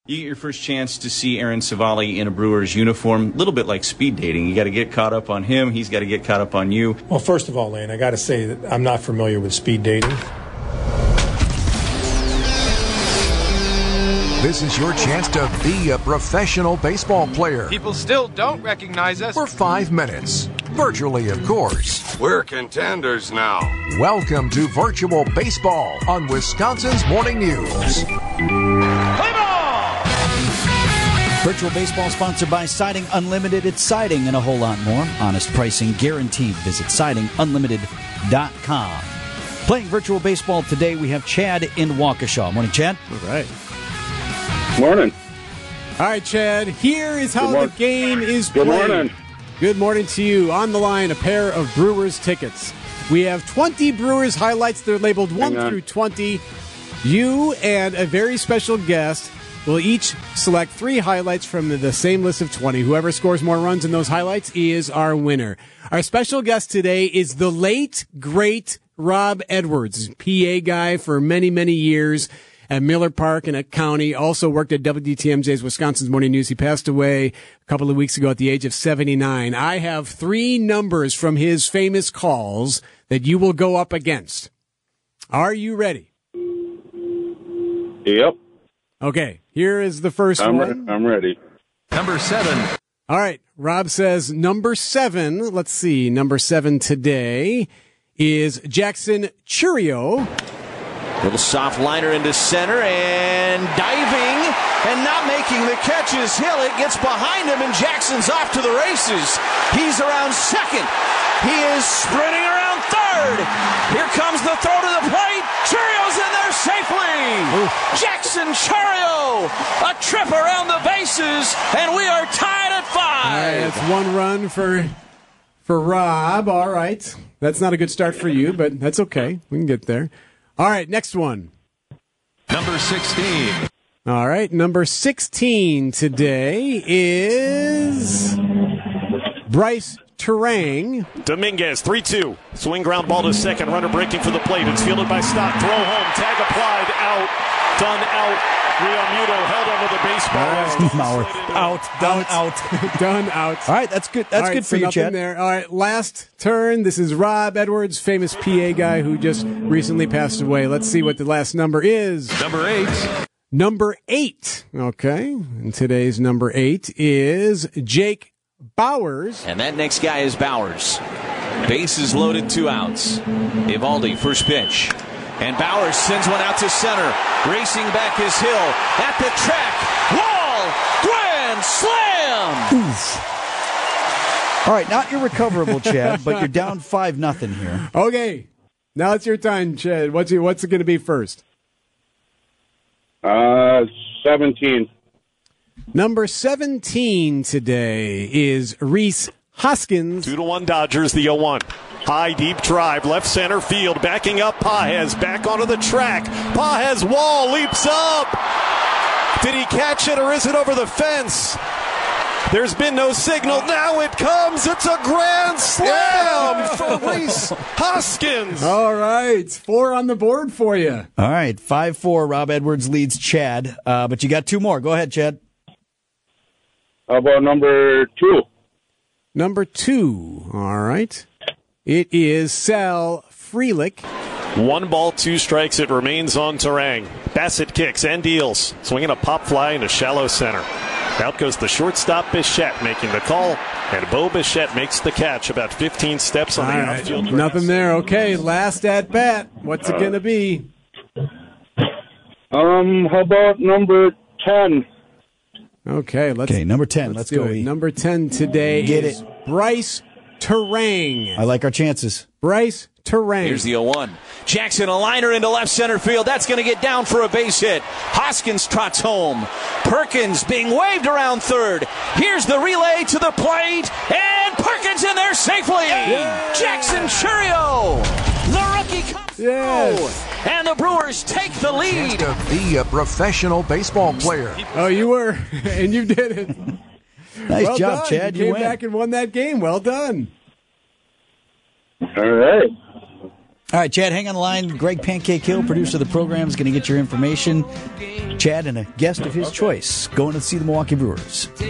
You get your first chance to see Aaron Savali in a Brewers uniform, a little bit like speed dating. You got to get caught up on him. He's got to get caught up on you. Well, first of all, Lane, I got to say that I'm not familiar with speed dating. This is your chance to be a professional baseball player. People still don't recognize us. For 5 minutes. Virtually, of course. We're contenders now. Welcome to Virtual Baseball on Wisconsin's Morning News. Play ball! Virtual Baseball sponsored by Siding Unlimited. It's siding and a whole lot more. Honest pricing guaranteed. Visit sidingunlimited.com. Playing Virtual Baseball today, we have Chad in Waukesha. Morning, Chad. All right. Morning. All right, Chad. Here is how the game is played. Good morning. Good morning to you. On the line, a pair of Brewers tickets. We have 20 Brewers highlights. They're labeled 1 through 20. You and a very special guest will each select 3 highlights from the same list of 20. Whoever scores more runs in those highlights is our winner. Our special guest today is the late, great Rob Edwards, PA guy for many, many years at Miller Park and at County, also worked at WTMJ's Wisconsin's Morning News. He passed away a couple of weeks ago at the age of 79. I have 3 numbers from his famous calls that you will go up against. Are you ready? Yep. Okay, here is the first one. I'm ready. Number 7. All right, Rob says number 7. Let's see, number 7 today is Jackson Chourio. Little soft liner into center and diving and not making the catches. Hill, it gets behind him and Jackson's off to the races. He's around second. He is sprinting around third. Here comes the throw to the plate. Chourio's in there safely. Oof. Jackson Chourio, a trip around the bases, and we are tied at 5. All right, that's 1 run for Rob. All right. That's not a good start for you, but that's okay. We can get there. All right, next one. Number 16. All right, number 16 today is Bryce Terang. Dominguez, 3-2. Swing ground ball to second. Runner breaking for the plate. It's fielded by Stott. Throw home. Tag applied. Out. Done out. Realmuto held onto the baseball. Right. Out. Done out. Done out. All right, that's good. That's good for you, Chad. There. All right, last turn. This is Rob Edwards, famous PA guy who just recently passed away. Let's see what the last number is. Number 8. Number 8. Okay. And today's number 8 is Jake Bowers. And that next guy is Bowers. Bases loaded, 2 outs. Evaldi, first pitch. And Bowers sends one out to center. Racing back is Hill. At the track. Wall. Grand slam. Oof. All right, not irrecoverable, Chad, but you're down 5-0 here. Okay. Now it's your time, Chad. What's it going to be first? 17. Number 17 today is Rhys Hoskins. 2-1 Dodgers, the 0-1. High, deep drive, left center field, backing up Pages, back onto the track. Pages, wall, leaps up. Did he catch it or is it over the fence? There's been no signal. Now it comes. It's a grand slam for Rhys Hoskins. All right. 4 on the board for you. All right. 5-4. Rob Edwards leads Chad. But you got 2 more. Go ahead, Chad. How about number 2? Number 2. All right. It is Sal Frelick. 1 ball, 2 strikes. It remains on Terang. Bassett kicks and deals. Swinging a pop fly into shallow center. Out goes the shortstop Bichette making the call, and Bo Bichette makes the catch about 15 steps on the outfield. Nothing there. Okay, last at bat. What's it going to be? How about number 10? Okay, number 10. Let's do go. It. Number 10 today is Bryce Terang. I like our chances. Bryce Terang. Here's the 0-1. Jackson, a liner into left center field. That's going to get down for a base hit. Hoskins trots home. Perkins being waved around third. Here's the relay to the plate. And Perkins in there safely. Yes. Jackson Chourio. The rookie comes through. And the Brewers take the lead. To be a professional baseball player. Oh, you were. And you did it. Nice well job, done. Chad. You came back and won that game. Well done. All right. All right, Chad, hang on the line. Greg Pancake Hill, producer of the program, is going to get your information. Chad and a guest of his choice going to see the Milwaukee Brewers.